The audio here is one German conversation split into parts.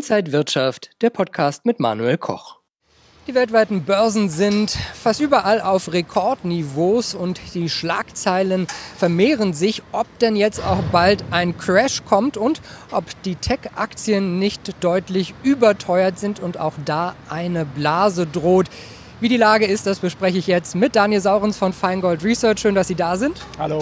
Inside Wirtschaft, der Podcast mit Manuel Koch. Die weltweiten Börsen sind fast überall auf Rekordniveaus und die Schlagzeilen vermehren sich, ob denn jetzt auch bald ein Crash kommt und ob die Tech-Aktien nicht deutlich überteuert sind und auch da eine Blase droht. Wie die Lage ist, das bespreche ich jetzt mit Daniel Saurens von Feingold Research. Schön, dass Sie da sind. Hallo.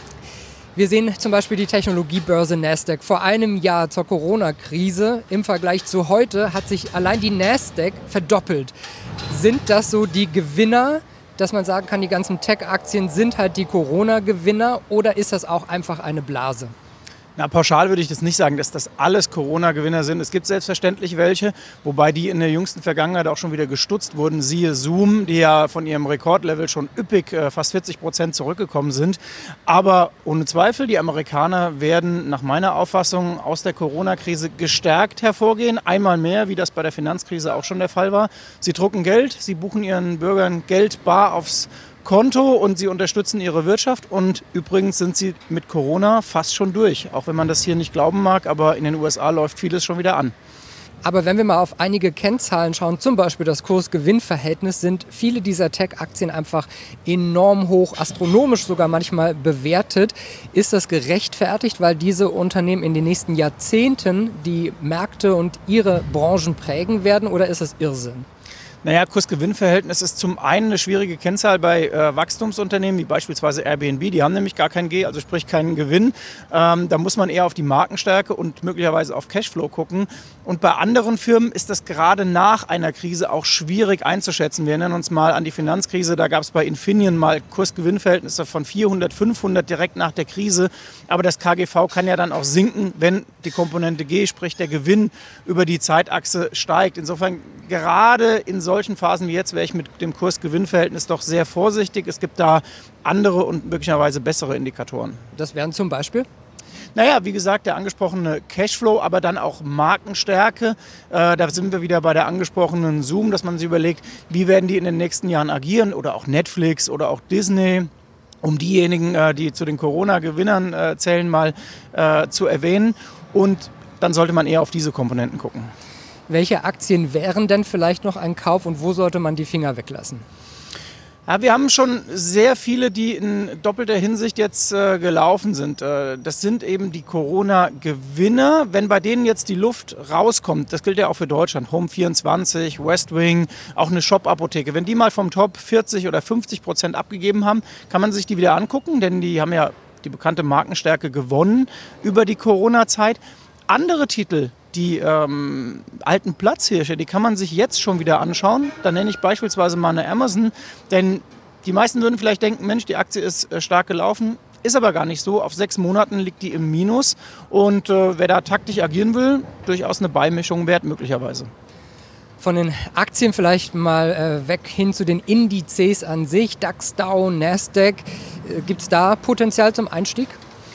Wir sehen zum Beispiel die Technologiebörse Nasdaq. Vor einem Jahr zur Corona-Krise im Vergleich zu heute hat sich allein die Nasdaq verdoppelt. Sind das so die Gewinner, dass man sagen kann, die ganzen Tech-Aktien sind halt die Corona-Gewinner, oder ist das auch einfach eine Blase? Na, pauschal würde ich das nicht sagen, dass das alles Corona-Gewinner sind. Es gibt selbstverständlich welche, wobei die in der jüngsten Vergangenheit auch schon wieder gestutzt wurden. Siehe Zoom, die ja von ihrem Rekordlevel schon üppig fast 40% zurückgekommen sind. Aber ohne Zweifel, die Amerikaner werden nach meiner Auffassung aus der Corona-Krise gestärkt hervorgehen. Einmal mehr, wie das bei der Finanzkrise auch schon der Fall war. Sie drucken Geld, sie buchen ihren Bürgern Geld bar aufs Konto und sie unterstützen ihre Wirtschaft, und übrigens sind sie mit Corona fast schon durch. Auch wenn man das hier nicht glauben mag, aber in den USA läuft vieles schon wieder an. Aber wenn wir mal auf einige Kennzahlen schauen, zum Beispiel das Kurs-Gewinn-Verhältnis, sind viele dieser Tech-Aktien einfach enorm hoch, astronomisch sogar manchmal bewertet. Ist das gerechtfertigt, weil diese Unternehmen in den nächsten Jahrzehnten die Märkte und ihre Branchen prägen werden, oder ist das Irrsinn? Naja, Kurs-Gewinn-Verhältnis ist zum einen eine schwierige Kennzahl bei Wachstumsunternehmen, wie beispielsweise Airbnb. Die haben nämlich gar kein G, also sprich keinen Gewinn. Da muss man eher auf die Markenstärke und möglicherweise auf Cashflow gucken. Und bei anderen Firmen ist das gerade nach einer Krise auch schwierig einzuschätzen. Wir erinnern uns mal an die Finanzkrise. Da gab es bei Infineon mal Kurs-Gewinn-Verhältnisse von 400, 500 direkt nach der Krise. Aber das KGV kann ja dann auch sinken, wenn die Komponente G, sprich der Gewinn, über die Zeitachse steigt. Insofern gerade in solchen Phasen wie jetzt wäre ich mit dem Kurs-Gewinn-Verhältnis doch sehr vorsichtig. Es gibt da andere und möglicherweise bessere Indikatoren. Das wären zum Beispiel? Naja, wie gesagt, der angesprochene Cashflow, aber dann auch Markenstärke. Da sind wir wieder bei der angesprochenen Zoom, dass man sich überlegt, wie werden die in den nächsten Jahren agieren, oder auch Netflix oder auch Disney, um diejenigen, die zu den Corona-Gewinnern zählen, mal zu erwähnen. Und dann sollte man eher auf diese Komponenten gucken. Welche Aktien wären denn vielleicht noch ein Kauf und wo sollte man die Finger weglassen? Ja, wir haben schon sehr viele, die in doppelter Hinsicht jetzt gelaufen sind. Das sind eben die Corona-Gewinner. Wenn bei denen jetzt die Luft rauskommt, das gilt ja auch für Deutschland, Home24, Westwing, auch eine Shop-Apotheke. Wenn die mal vom Top 40 oder 50% abgegeben haben, kann man sich die wieder angucken, denn die haben ja die bekannte Markenstärke gewonnen über die Corona-Zeit. Andere Titel, die alten Platzhirsche, die kann man sich jetzt schon wieder anschauen. Da nenne ich beispielsweise mal eine Amazon, denn die meisten würden vielleicht denken, Mensch, die Aktie ist stark gelaufen, ist aber gar nicht so. Auf 6 Monaten liegt die im Minus, und wer da taktisch agieren will, durchaus eine Beimischung wert möglicherweise. Von den Aktien vielleicht mal weg hin zu den Indizes an sich, DAX, Dow, Nasdaq. Gibt es da Potenzial zum Einstieg?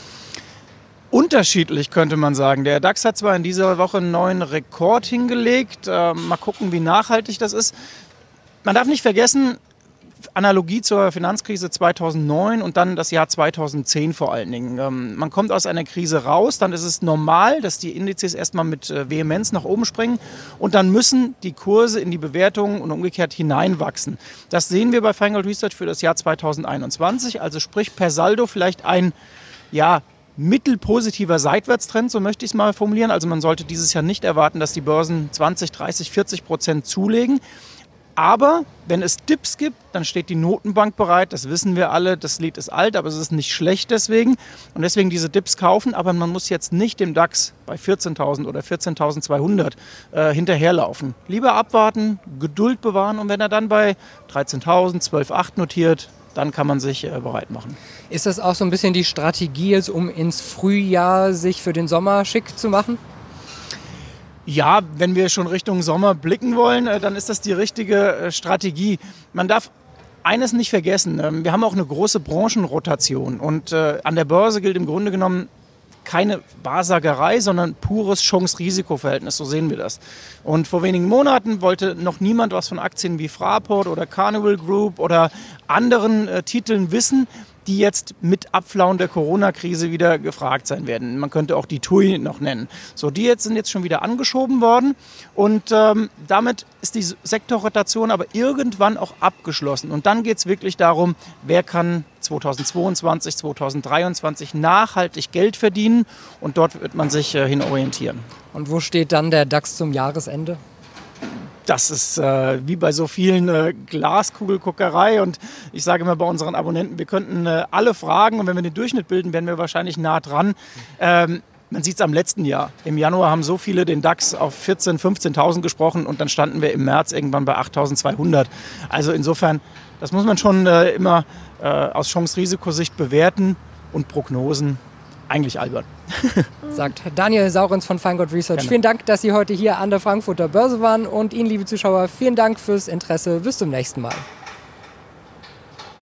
Unterschiedlich könnte man sagen. Der DAX hat zwar in dieser Woche einen neuen Rekord hingelegt. Mal gucken, wie nachhaltig das ist. Man darf nicht vergessen, Analogie zur Finanzkrise 2009 und dann das Jahr 2010 vor allen Dingen. Man kommt aus einer Krise raus, dann ist es normal, dass die Indizes erstmal mit Vehemenz nach oben springen, und dann müssen die Kurse in die Bewertungen und umgekehrt hineinwachsen. Das sehen wir bei Feingold Research für das Jahr 2021, also sprich per Saldo vielleicht ein, mittelpositiver Seitwärtstrend, so möchte ich es mal formulieren. Also man sollte dieses Jahr nicht erwarten, dass die Börsen 20, 30, 40% zulegen. Aber wenn es Dips gibt, dann steht die Notenbank bereit. Das wissen wir alle, das Lied ist alt, aber es ist nicht schlecht deswegen. Und deswegen diese Dips kaufen, aber man muss jetzt nicht dem DAX bei 14.000 oder 14.200 hinterherlaufen. Lieber abwarten, Geduld bewahren, und wenn er dann bei 13.000, 12.800 notiert, dann kann man sich bereit machen. Ist das auch so ein bisschen die Strategie, um ins Frühjahr sich für den Sommer schick zu machen? Ja, wenn wir schon Richtung Sommer blicken wollen, dann ist das die richtige Strategie. Man darf eines nicht vergessen, wir haben auch eine große Branchenrotation, und an der Börse gilt im Grunde genommen keine Wahrsagerei, sondern pures Chance-Risiko-Verhältnis, so sehen wir das. Und vor wenigen Monaten wollte noch niemand was von Aktien wie Fraport oder Carnival Group oder anderen Titeln wissen. die jetzt mit Abflauen der Corona-Krise wieder gefragt sein werden. Man könnte auch die TUI noch nennen. So, die sind jetzt schon wieder angeschoben worden und damit ist die Sektorrotation aber irgendwann auch abgeschlossen. Und dann geht es wirklich darum, wer kann 2022, 2023 nachhaltig Geld verdienen und dort wird man sich hin orientieren. Und wo steht dann der DAX zum Jahresende? Das ist wie bei so vielen Glaskugelguckerei und ich sage immer bei unseren Abonnenten, wir könnten alle fragen und wenn wir den Durchschnitt bilden, wären wir wahrscheinlich nah dran. Man sieht es am letzten Jahr. Im Januar haben so viele den DAX auf 14.000, 15.000 gesprochen und dann standen wir im März irgendwann bei 8.200. Also insofern, das muss man schon immer aus Chance-Risikosicht bewerten und Prognosen eigentlich albern. Sagt Daniel Saurens von Feingold Research. Gerne. Vielen Dank, dass Sie heute hier an der Frankfurter Börse waren und Ihnen, liebe Zuschauer, vielen Dank fürs Interesse. Bis zum nächsten Mal.